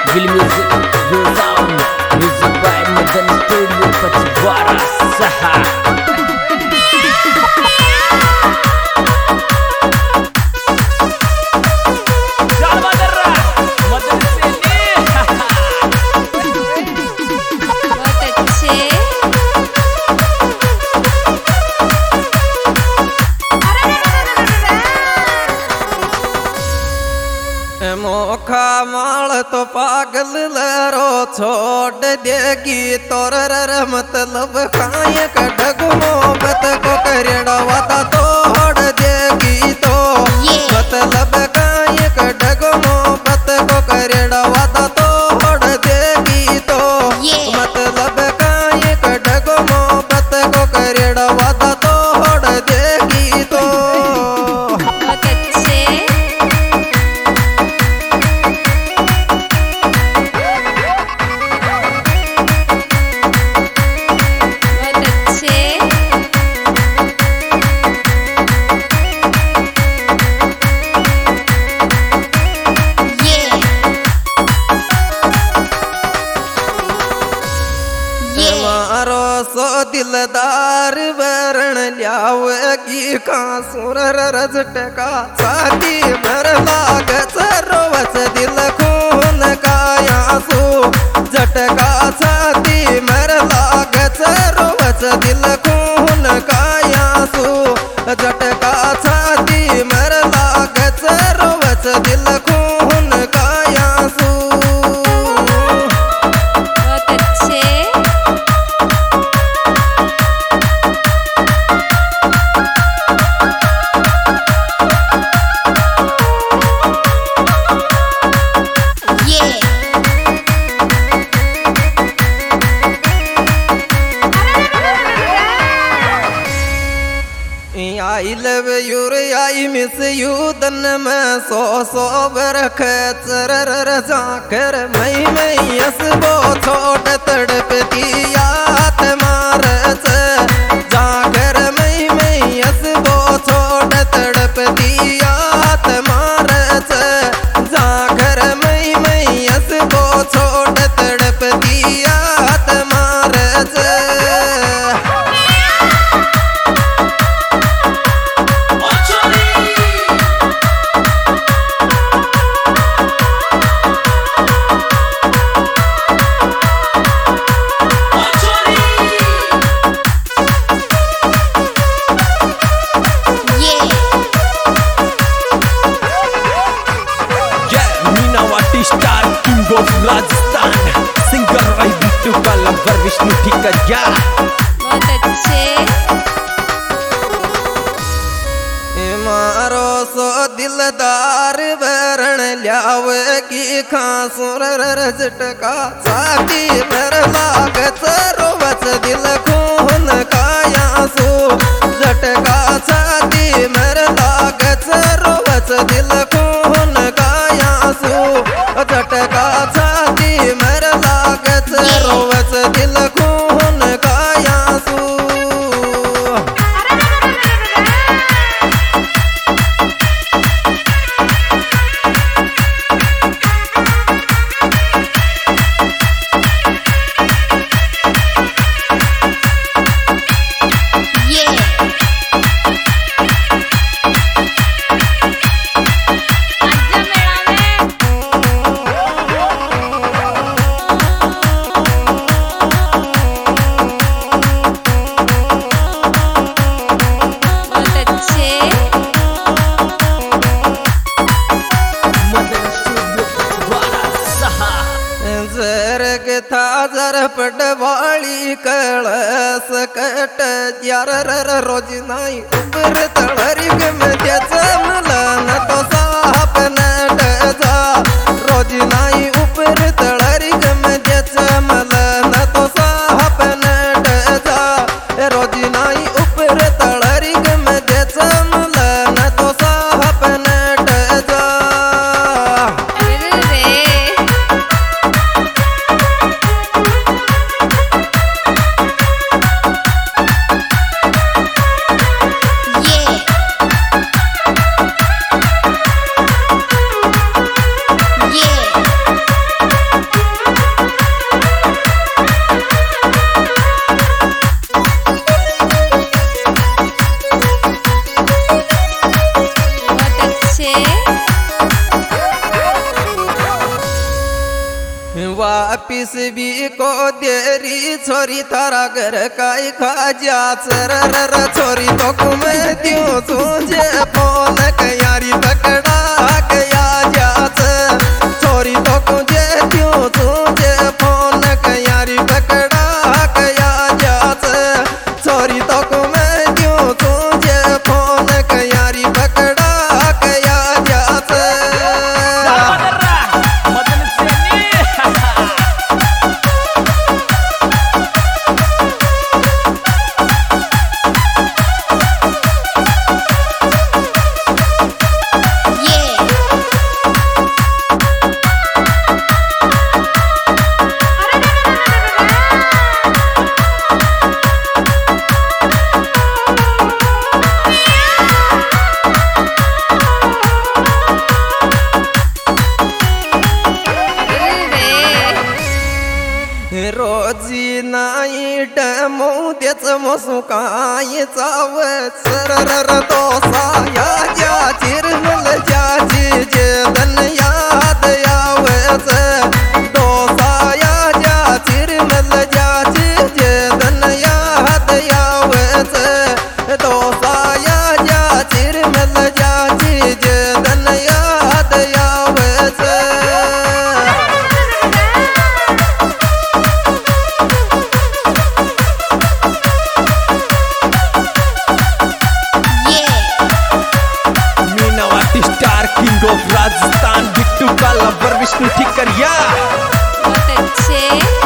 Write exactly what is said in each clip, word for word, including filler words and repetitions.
Will music, will sound, music by Madan Studio Pachwara Saha. Mokha माल तो पागल लरो छोड़ देगी तोर मतलब खाए कटगो मोहब्बत को करेड़ा वादा तोड़ देगी तो मतलब खाए कटगो मोहब्बत को करेड़ा वादा तोड़ देगी तो मतलब खाए कटगो मोहब्बत को करेड़ा वादा तोड़ देगी तो सो दिलदार वरण लियावगी का सुर रजटका साथी भर लाग सरोवच दिल खून काया सो झटका साथी मर लाग सरोवच दिल खून काया सो झटका साथी मर लाग सरोवच दिल खून काया so I love you I miss you दन में सो सो बरख चर जाकर मई मई हसबो छोट तड़पती याद मार जाकर मई मई हसबो छोट तड़पती याद मार जाकर मई मई हसबो छोट तड़पती याद मार star king of Rajasthan singer भाई बिट्टू का लवर विष्णु ठिकरिया बहुत अच्छे मारो सो दिलदार वरण लियावगी खासुर रजटका साथी भर लाग सरोवच दिल खून काया सो झटका साथी मर लाग सरोवच दिल खून काया सो झटका छाती मर लागत रोवच दिल खून काया सू था जरपट वाली कळस कट यार रोज नाही उपर तळरी गमत्या चमला न तो साप नट जा रोज नाही उपर तळरी गमत्या चमला न तो साप नट जा रोज नाही उपर तळरी गमत्या चमला न तो साप नट जा वापिस भी को देरी छोरी थारा घर काई खा जा सर छोरी तो कुमे दियो तुझे फोन यारी पकड़ा गया जात छोरी तो कुझे दियो तुझे फोन यारी पकड़ा गया जात छोरी तो कुमे दियो तुझे फोन यारी पकड़ा गया जात रोजी नाईट मोत्याच मसुकाय चाव सरर दोसा या ज्या चिरमल ज्याची जे धन याद यावच दोसा या ज्या चिरमल ज्याची जे धन याद यावच दोसा या ज्या चिरमल ज्याची जे धन याद यावच किंग ऑफ राजस्थान बिट्टू का लवर विष्णु ठिकरिया बहुत अच्छे।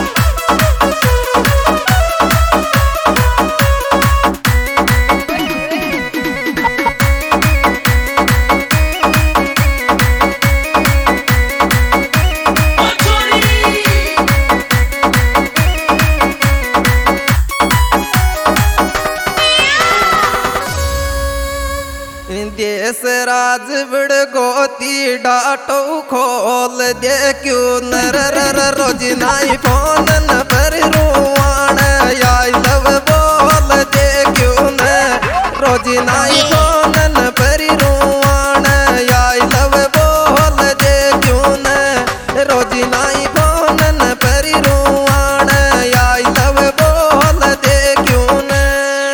देश राज बड़ गोती डाटो खोल दे क्यों नर रोज नाई फोन न पर रुआण आई लव बोल दे क्यों न रोज नाई फोन न पर रुआण आई लव बोल दे क्यों न रोज नाई फोन न पर रुआण आई लव बोल दे क्यों न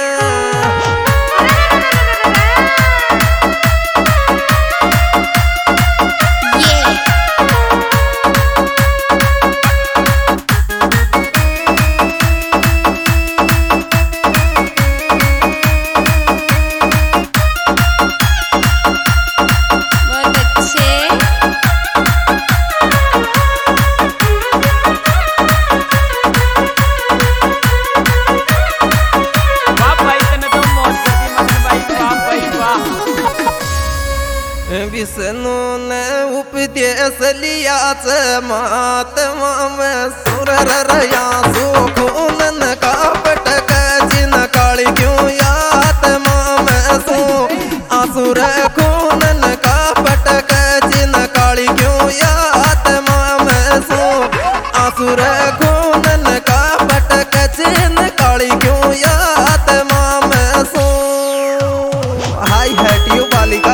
विष्णु ने उपदेश लियाच महात्मा में सुरर रया सुखून न कापट जिन काली क्यों आत्मा में सु आसुर खून न कापट जिन काली क्यों आत्मा में सु आसुर खून न कापट जिन काली क्यों आत्मा में सु हाय हैट यू बालिका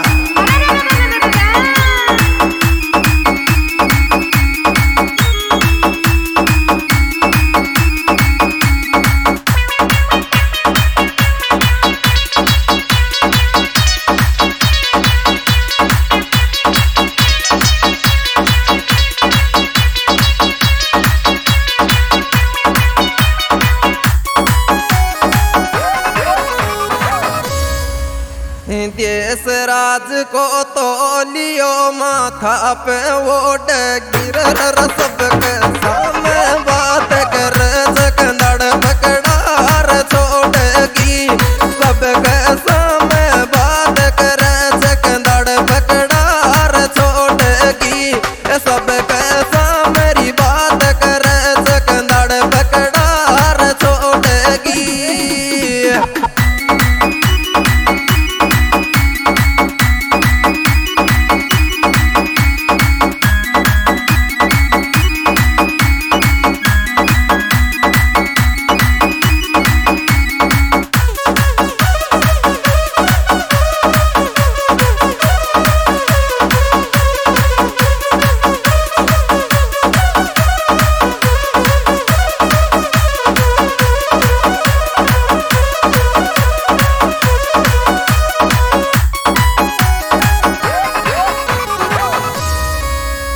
देश राज को तो लियो माथा पे वोट गिर सबके सामने बात कर सकंदड़ पकड़ार छोड़गी सबके सामने बात कर सकंदड़ पकड़ार छोड़गी सबके सामरी बात कर सकंदड़ पकड़ार छोड़गी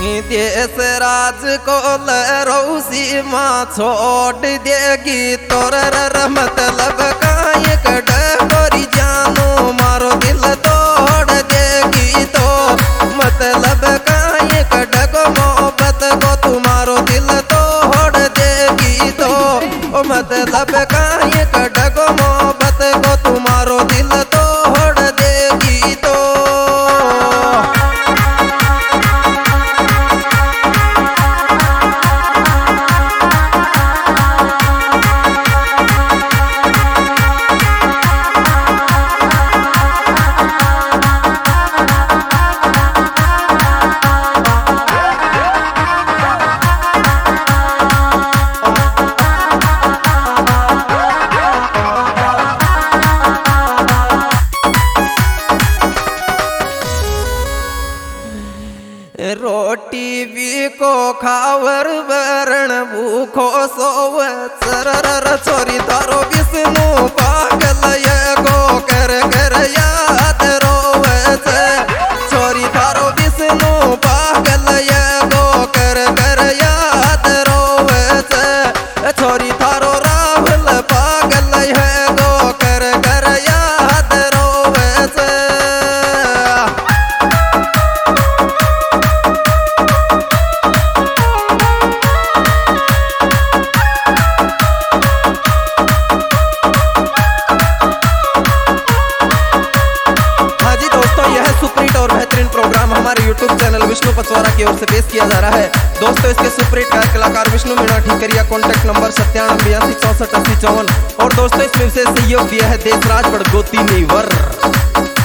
देश राज को लरोसी माँ छोड़ देगी तोर मतलब काये कटोरी जानो मारो दिल तोड़ देगी तो मतलब काये कटको मोहब्बत को तुम्हारो दिल तोड़ देगी तो मतलब काये कटको मोहब्बत को तुम्हारो दिल तोड़ देगी तो रोटी भी को खावर वरण भूखो सोव सरर छोरी तारो विष्णु पागल ये गो कर कर याद रोवे से छोरी तारो विष्णु पागल ये गो कर कर याद रोवे से छोरी तारो राहुल पागल है गो कर कर याद रोवे से और बेहतरीन प्रोग्राम हमारे यूट्यूब चैनल विष्णु पचवारा की ओर से पेश किया जा रहा है। दोस्तों इसके सुपरहिट गायक कलाकार विष्णु मीणा ठीकरिया, कॉन्टैक्ट नंबर सत्तानवे बयासी चौसठ अस्सी चौवन। और दोस्तों इसमें विशेष सहयोग दिया है देशराज बड़गोती नीवर।